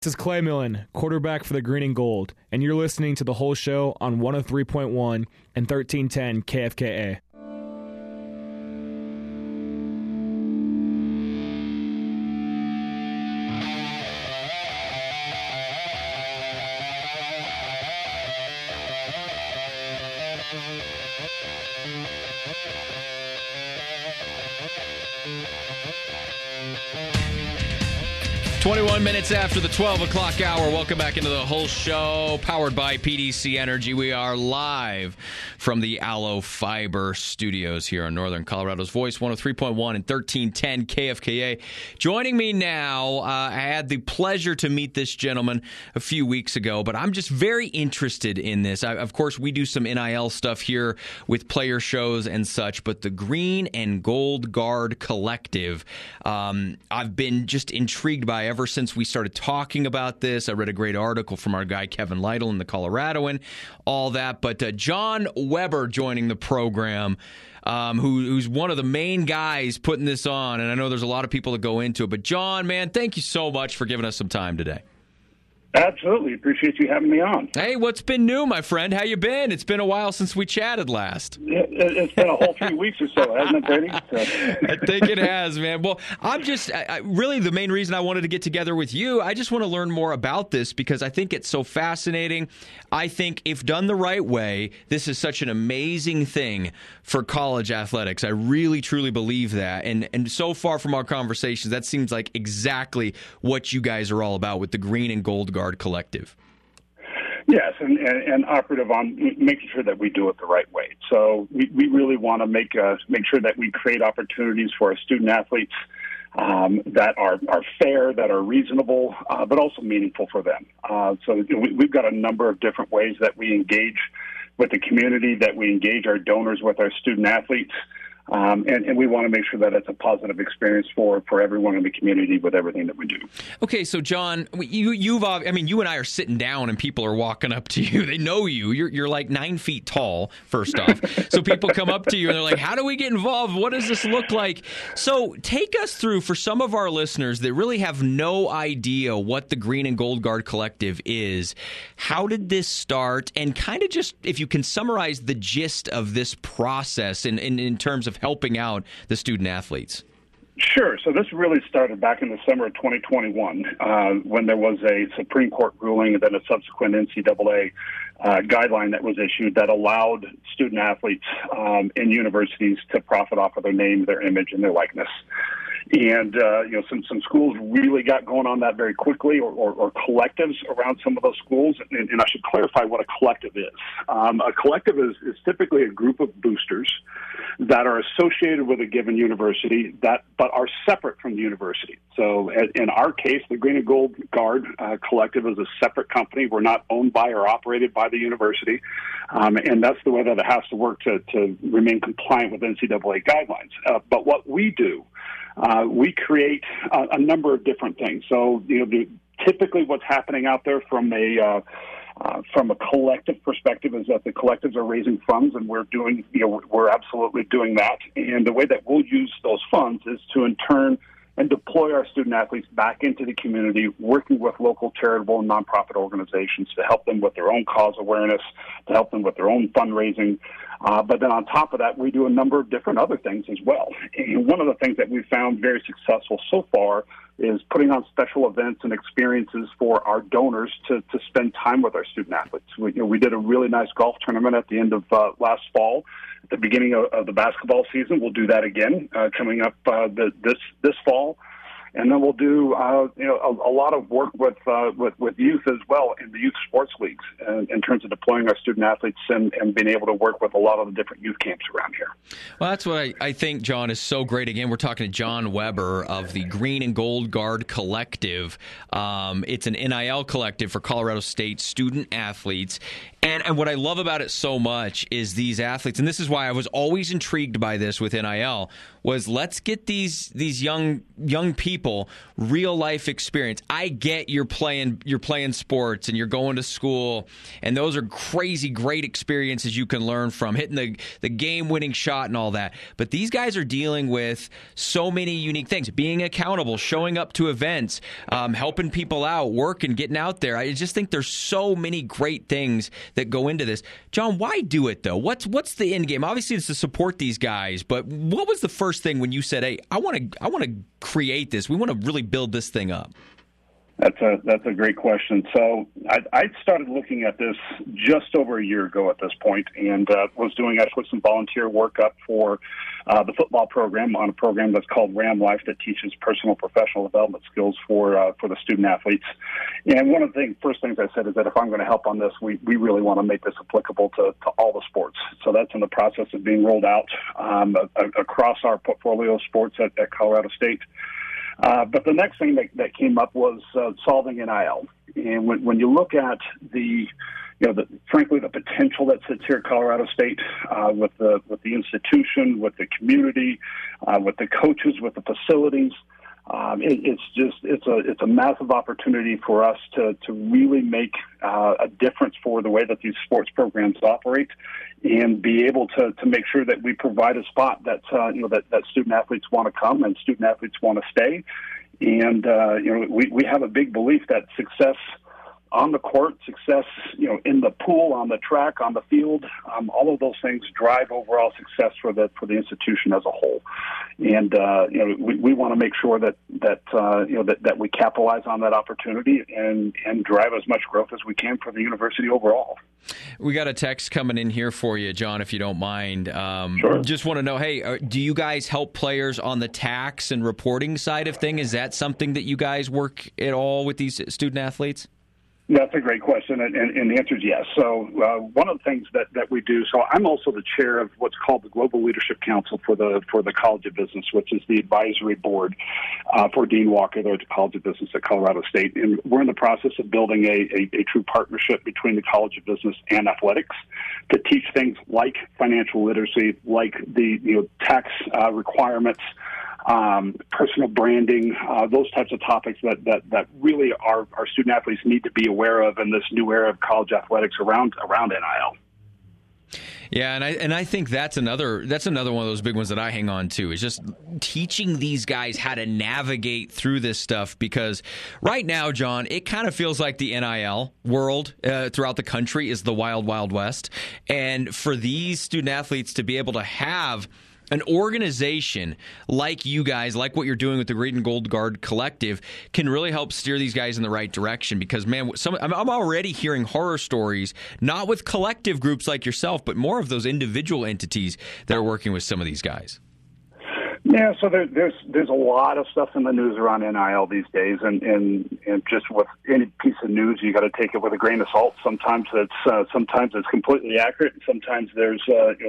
This is Clay Millen, quarterback for the Green and Gold, and you're listening to The Whole Show on 103.1 and 1310 KFKA. Minutes after the 12 o'clock hour. Welcome back into the Whole Show, powered by PDC Energy. We are live from the Aloe Fiber Studios here on Northern Colorado's Voice, 103.1 and 1310 KFKA. Joining me now, I had the pleasure to meet this gentleman a few weeks ago, but I'm just very interested in this. Of course, we do some NIL stuff here with player shows and such, but the Green and Gold Guard Collective, I've been just intrigued by ever since we started talking about this. I read a great article from our guy Kevin Lytle in the Coloradoan, all that. But John Weber joining the program, who's one of the main guys putting this on. And I know there's a lot of people that go into it. But John, man, thank you so much for giving us some time today. Absolutely. Appreciate you having me on. Hey, what's been new, my friend? How you been? It's been a while since we chatted last. It's been a whole 3 weeks or so, hasn't it, Brady? I think it has, man. Well, I'm just really the main reason I wanted to get together with you. I just want to learn more about this because I think it's so fascinating. I think if done the right way, this is such an amazing thing for college athletics. I really, truly believe that. And so far from our conversations, that seems like exactly what you guys are all about with the Green and Gold Guard Collective. Yes, and operative on making sure that we do it the right way. So we really want to make sure that we create opportunities for our student athletes that are fair, that are reasonable, but also meaningful for them. So we've got a number of different ways that we engage with the community, that we engage our donors with our student athletes. And we want to make sure that it's a positive experience for everyone in the community with everything that we do. Okay, so John, you and I are sitting down and people are walking up to you. They know you. You're like 9 feet tall, first off. So people come up to you and they're like, how do we get involved? What does this look like? So take us through, for some of our listeners that really have no idea what the Green and Gold Guard Collective is, how did this start? And kind of just, if you can summarize the gist of this process in terms of helping out the student athletes. Sure. So this really started back in the summer of 2021 when there was a Supreme Court ruling and then a subsequent NCAA guideline that was issued that allowed student athletes in universities to profit off of their name, their image, and their likeness. And, some schools really got going on that very quickly, or collectives around some of those schools. And I should clarify what a collective is. A collective is typically a group of boosters that are associated with a given university but are separate from the university. So in our case, the Green and Gold Guard Collective is a separate company. We're not owned by or operated by the university. And that's the way that it has to work to remain compliant with NCAA guidelines. But what we do, we create a number of different things. So, typically what's happening out there from a collective perspective is that the collectives are raising funds, and we're absolutely doing that. And the way that we'll use those funds is to, in turn, and deploy our student athletes back into the community, working with local charitable and nonprofit organizations to help them with their own cause awareness, to help them with their own fundraising. But then on top of that, we do a number of different other things as well. And one of the things that we've found very successful so far is putting on special events and experiences for our donors to spend time with our student athletes. We did a really nice golf tournament at the end of last fall. At the beginning of the basketball season, we'll do that again coming up this fall. And then we'll do a lot of work with youth as well in the youth sports leagues in terms of deploying our student athletes and being able to work with a lot of the different youth camps around here. Well, that's what I think, John, is so great. Again, we're talking to John Weber of the Green and Gold Guard Collective. It's an NIL collective for Colorado State student athletes. And what I love about it so much is these athletes, and this is why I was always intrigued by this with NIL, was let's get these young people real life experience. I get you're playing sports and you're going to school, and those are crazy great experiences you can learn from, hitting the game-winning shot and all that. But these guys are dealing with so many unique things, being accountable, showing up to events, helping people out, working, getting out there. I just think there's so many great things that go into this. John, why do it, though? What's the end game? Obviously, it's to support these guys, but what was the first thing when you said, hey, I want to create this. We want to really build this thing up? That's a great question. So I started looking at this just over a year ago at this point, and I put some volunteer work up for the football program on a program that's called Ram Life that teaches personal professional development skills for the student athletes. And one of the first things I said is that if I'm going to help on this, we really want to make this applicable to all the sports. So that's in the process of being rolled out across our portfolio of sports at Colorado State. But the next thing that came up was solving NIL. And when you look at frankly, the potential that sits here at Colorado State with the institution, with the community, with the coaches, with the facilities, it's a massive opportunity for us to really make a difference for the way that these sports programs operate, and be able to make sure that we provide a spot that student athletes want to come and student athletes want to stay. And we have a big belief that success on the court, success, in the pool, on the track, on the field, all of those things drive overall success for the institution as a whole. And we want to make sure that we capitalize on that opportunity and drive as much growth as we can for the university overall. We got a text coming in here for you, John, if you don't mind. Sure. Just want to know, hey, do you guys help players on the tax and reporting side of things? Is that something that you guys work at all with these student athletes? That's a great question, and the answer is yes. So one of the things that we do, so I'm also the chair of what's called the Global Leadership Council for the College of Business, which is the advisory board for Dean Walker, the College of Business at Colorado State. And we're in the process of building a true partnership between the College of Business and athletics to teach things like financial literacy, like the tax requirements, personal branding, those types of topics that really our student athletes need to be aware of in this new era of college athletics around NIL. Yeah, and I think that's another one of those big ones that I hang on to, is just teaching these guys how to navigate through this stuff, because right now, John, it kind of feels like the NIL world throughout the country is the wild, wild west. And for these student athletes to be able to have an organization like you guys, like what you're doing with the Green and Gold Guard Collective, can really help steer these guys in the right direction. Because, man, I'm already hearing horror stories, not with collective groups like yourself, but more of those individual entities that are working with some of these guys. Yeah, so there's a lot of stuff in the news around NIL these days, and just with any piece of news, you got to take it with a grain of salt. Sometimes it's completely accurate, and sometimes there's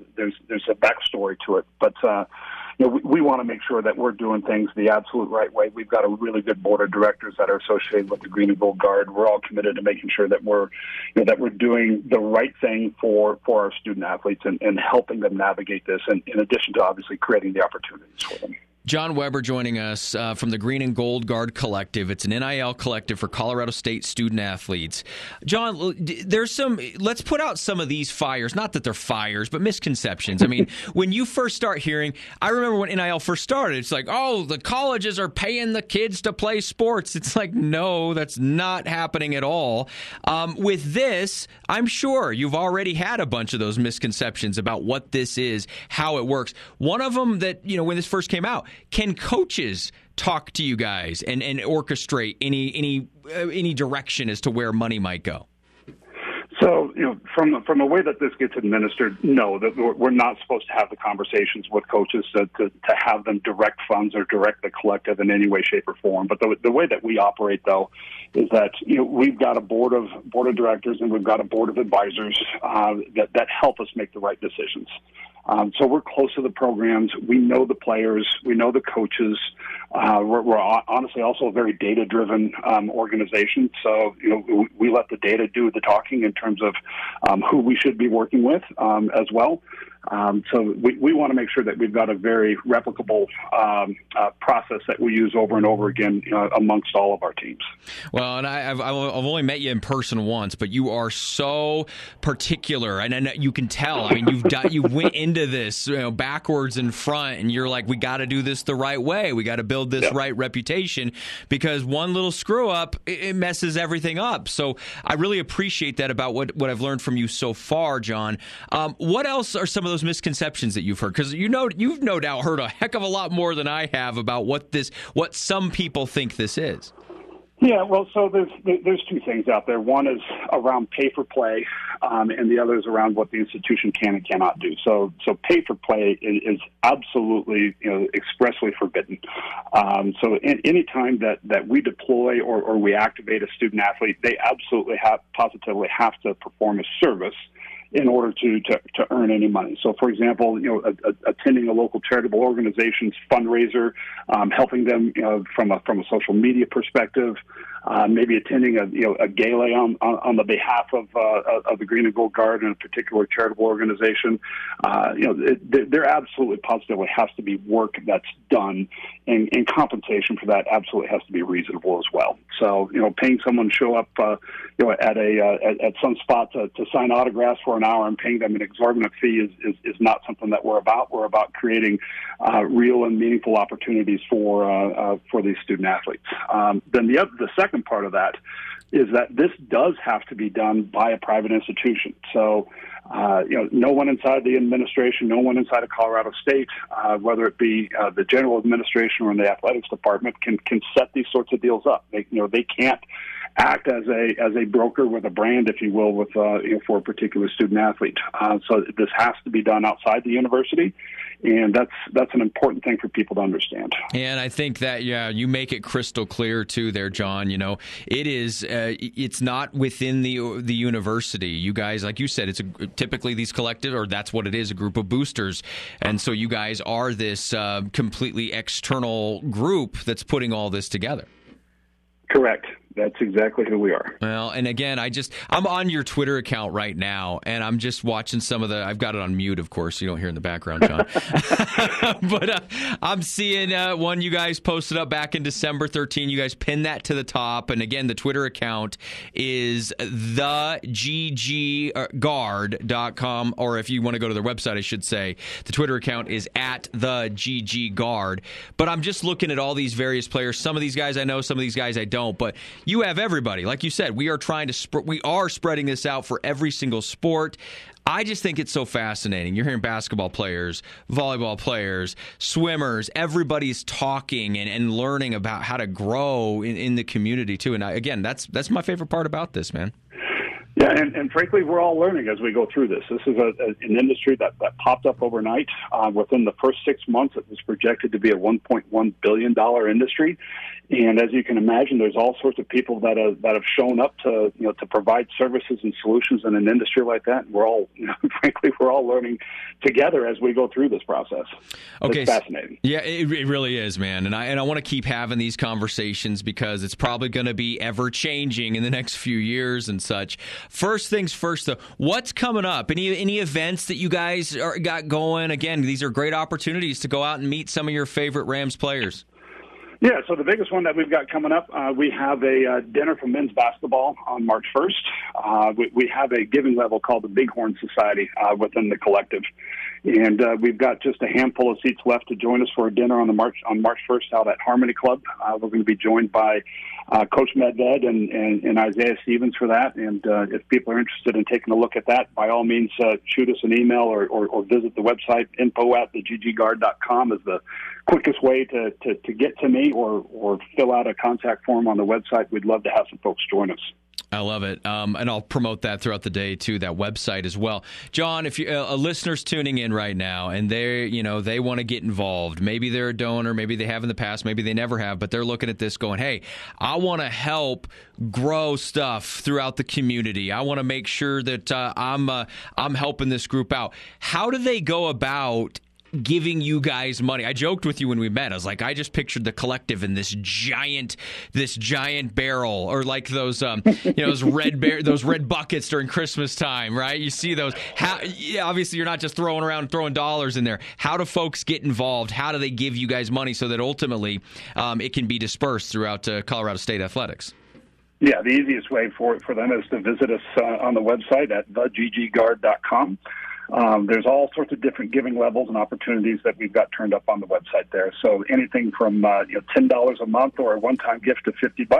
a backstory to it. But we want to make sure that we're doing things the absolute right way. We've got a really good board of directors that are associated with the Green and Gold Guard. We're all committed to making sure that we're doing the right thing for our student athletes and helping them navigate this, and in addition to obviously creating the opportunities for them. John Weber joining us from the Green and Gold Guard Collective. It's an NIL collective for Colorado State student athletes. John, let's put out some of these fires, not that they're fires, but misconceptions. I mean, when you first start hearing, I remember when NIL first started, it's like, oh, the colleges are paying the kids to play sports. It's like, no, that's not happening at all. With this, I'm sure you've already had a bunch of those misconceptions about what this is, how it works. One of them that, when this first came out, can coaches talk to you guys and orchestrate any direction as to where money might go? So, from the way that this gets administered, no, that we're not supposed to have the conversations with coaches to have them direct funds or direct the collective in any way, shape, or form. But the way that we operate, though, is that we've got a board of directors and we've got a board of advisors that help us make the right decisions. So we're close to the programs. We know the players. We know the coaches. We're honestly also a very data-driven organization. So, we let the data do the talking in terms of who we should be working with as well. So we want to make sure that we've got a very replicable process that we use over and over again amongst all of our teams. Well, and I've only met you in person once, but you are so particular, and you can tell. I mean, you went into this backwards and front, and you're like, we got to do this the right way. We got to build this right reputation, because one little screw up, it messes everything up. So I really appreciate that about what I've learned from you so far, John. What else are some of those misconceptions that you've heard? Because you've no doubt heard a heck of a lot more than I have about what some people think this is. Yeah, well, so there's two things out there. One is around pay for play, and the other is around what the institution can and cannot do. So pay for play is absolutely expressly forbidden. So any time that we deploy or we activate a student athlete, they absolutely positively have to perform a service in order to earn any money. So, for example, attending a local charitable organization's fundraiser, helping them from a social media perspective, maybe attending a gala on the behalf of the Green and Gold Guard and a particular charitable organization. There absolutely positively has to be work that's done, and compensation for that absolutely has to be reasonable as well. So, paying someone to show up, at some spot to sign autographs for an hour and paying them an exorbitant fee is not something that we're about. We're about creating real and meaningful opportunities for these student athletes. Then the second part of that is that this does have to be done by a private institution. So, no one inside the administration, no one inside of Colorado State, whether it be the general administration or in the athletics department, can set these sorts of deals up. They can't act as a broker with a brand, if you will, with for a particular student athlete. So this has to be done outside the university, and that's an important thing for people to understand. And I think that you make it crystal clear too, there, John. It is it's not within the university. You guys, like you said, it's typically these collective, or that's what it is, a group of boosters, and so you guys are this completely external group that's putting all this together. Correct. That's exactly who we are. Well, and again, I'm on your Twitter account right now, and I'm just watching some of I've got it on mute, of course, so you don't hear in the background, John. But I'm seeing one you guys posted up back in December 13. You guys pinned that to the top, and again, the Twitter account is theggguard.com, or if you want to go to their website, I should say, the Twitter account is @theggguard. But I'm just looking at all these various players. Some of these guys I know, some of these guys I don't, but you have everybody. Like you said, we are spreading this out for every single sport. I just think it's so fascinating. You're hearing basketball players, volleyball players, swimmers. Everybody's talking and learning about how to grow in the community too. And again, that's my favorite part about this, man. Yeah, and frankly, we're all learning as we go through this. This is an industry that popped up overnight. Within the first 6 months, it was projected to be a $1.1 billion industry. And as you can imagine, there's all sorts of people that have shown up to provide services and solutions in an industry like that. And we're all, frankly, we're all learning together as we go through this process. Okay, it's fascinating. Yeah, it really is, man. And I want to keep having these conversations because it's probably going to be ever changing in the next few years and such. First things first, though, what's coming up? Any events that you guys got going? Again, these are great opportunities to go out and meet some of your favorite Rams players. Yeah, so the biggest one that we've got coming up, we have a dinner for men's basketball on March 1st. We have a giving level called the Bighorn Society within the collective. And we've got just a handful of seats left to join us for a dinner on March 1st out at Harmony Club. We're going to be joined by Coach Medved and Isaiah Stevens for that. And if people are interested in taking a look at that, by all means, shoot us an email or visit the website. info@theggguard.com is the quickest way to get to me, or fill out a contact form on the website. We'd love to have some folks join us. I love it. And I'll promote that throughout the day, too, that website as well. John, if you a listener's tuning in right now and they want to get involved, maybe they're a donor, maybe they have in the past, maybe they never have, but they're looking at this going, hey, I want to help grow stuff throughout the community. I want to make sure that I'm helping this group out. How do they go about giving you guys money? I joked with you when we met. I was like, I just pictured the collective in this giant barrel, or like those those red buckets during Christmas time, right? You see those. Obviously, you're not just throwing dollars in there. How do folks get involved? How do they give you guys money so that ultimately it can be dispersed throughout Colorado State athletics? Yeah, the easiest way for them is to visit us on the website at theggguard.com. There's all sorts of different giving levels and opportunities that we've got turned up on the website there. So anything from $10 a month or a one-time gift of $50,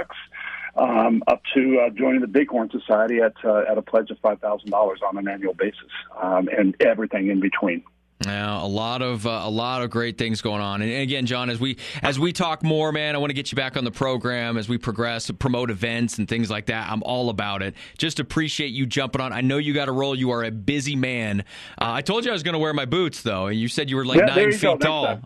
up to joining the Bighorn Society at a pledge of $5,000 on an annual basis, and everything in between. Now, a lot of great things going on. And again, John, as we talk more, man, I want to get you back on the program as we progress, promote events and things like that. I'm all about it. Just appreciate you jumping on. I know you got to roll. You are a busy man. I told you I was going to wear my boots, though, and you said you were like 9 feet tall.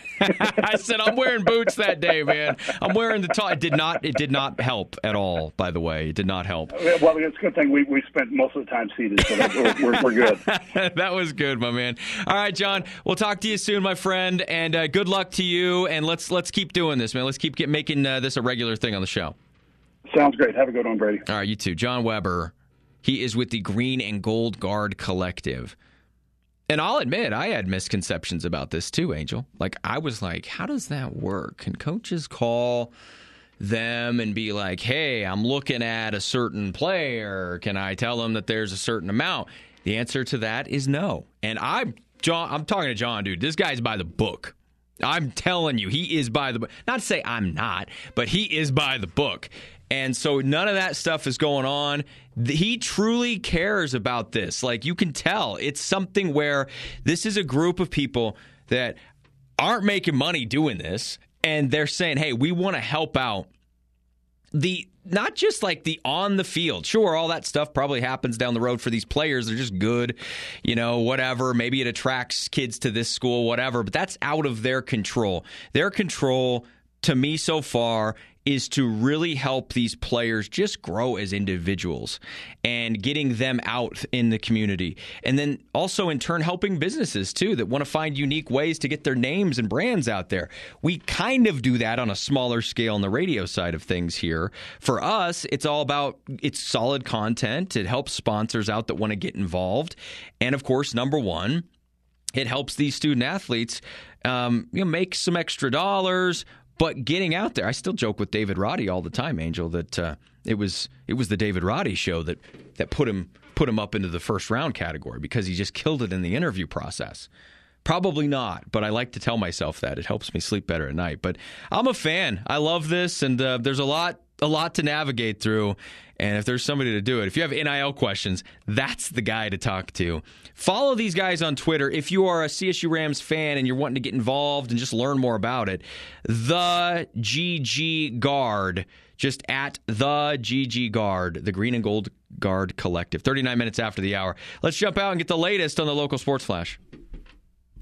I said I'm wearing boots that day, man. I'm wearing the tall. It did not help at all. By the way, it did not help. Well, it's a good thing we spent most of the time seated, so we're good. That was good, my man. All right, John, we'll talk to you soon, my friend, and good luck to you, and let's keep doing this, man. Let's keep making this a regular thing on the show. Sounds great. Have a good one, Brady. All right, you too. John Weber, he is with the Green and Gold Guard Collective. And I'll admit, I had misconceptions about this too, Angel. Like, I was like, how does that work? Can coaches call them and be like, hey, I'm looking at a certain player. Can I tell them that there's a certain amount? The answer to that is no. And I'm talking to John, dude. This guy's by the book. I'm telling you, he is by the book. Not to say I'm not, but he is by the book. And so none of that stuff is going on. He truly cares about this. Like, you can tell. It's something where this is a group of people that aren't making money doing this, and they're saying, hey, we want to help out not just like the on the field. Sure, all that stuff probably happens down the road for these players. They're just good, whatever. Maybe it attracts kids to this school, whatever. But that's out of their control. Their control, to me so far, is to really help these players just grow as individuals and getting them out in the community. And then also, in turn, helping businesses, too, that want to find unique ways to get their names and brands out there. We kind of do that on a smaller scale on the radio side of things here. For us, it's all about it's solid content. It helps sponsors out that want to get involved. And, of course, number one, it helps these student athletes make some extra dollars. But getting out there, I still joke with David Roddy all the time, Angel, that it was the David Roddy show that put him up into the first round category because he just killed it in the interview process. Probably not, but I like to tell myself that. It helps me sleep better at night. But I'm a fan. I love this, and there's a lot to navigate through. And if there's somebody to do it, if you have NIL questions, that's the guy to talk to. Follow these guys on Twitter. If you are a CSU Rams fan and you're wanting to get involved and just learn more about it, the GG Guard, just at the GG Guard, the Green and Gold Guard Collective. 39 minutes after the hour. Let's jump out and get the latest on the local sports flash.